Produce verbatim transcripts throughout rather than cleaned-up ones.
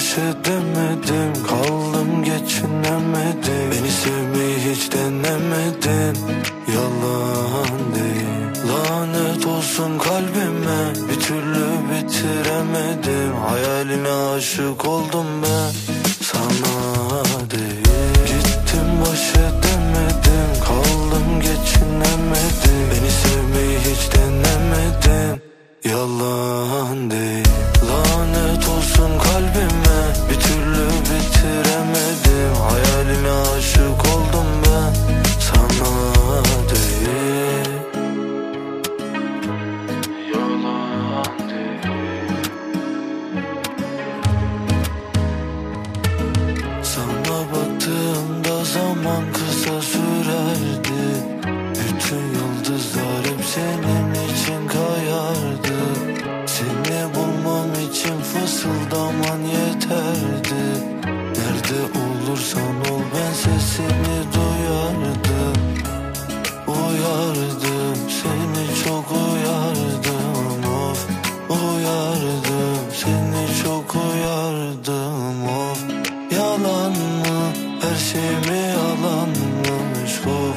baş edemedim, kaldım geçinemedim. Beni sevmeyi hiç denemedin, yalan değil. Lanet olsun kalbime, bir türlü bitiremedim. Hayaline aşık oldum ben, sana değil. Gittim baş edemedim, kaldım geçinemedim. Beni sevmeyi hiç denemedin, yalan değil. Lanet olsun kalbime, bir türlü bitiremedim. Hayaline aşık oldum ben, sana değil. Yalan değil. Sana baktığımda zaman kısa sürerdi. Bütün yıldızlar hep senin için kayardı. Seni bulmam için fısıldaman yeterdi. Nerede olursan ol ben sesini duyardım. Uyardım, seni çok uyardım, of. Uyardım, seni çok uyardım, of. Yalan mı, her şey mi yalanmış, of.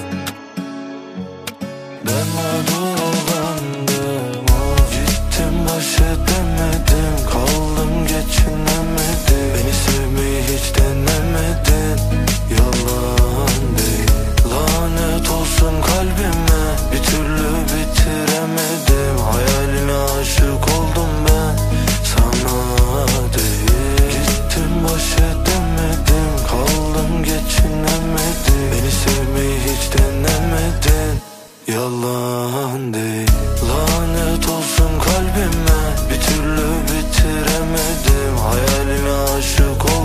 Ben mağdurandım, of. Gittim baş edemedim, kaldım geçinemedim. Beni sevmeyi hiç denemedin, yalan değil. Lanet olsun kalbime, bir türlü bitiremedim. Hayaline aşık oldum ben, sana değil. Gittim baş edemedim, kaldım geçinemedim. Beni sevmeyi hiç denemedin, yalan değil. Lanet olsun kalbime, bir türlü bitiremedim. Hayaline aşık oldum.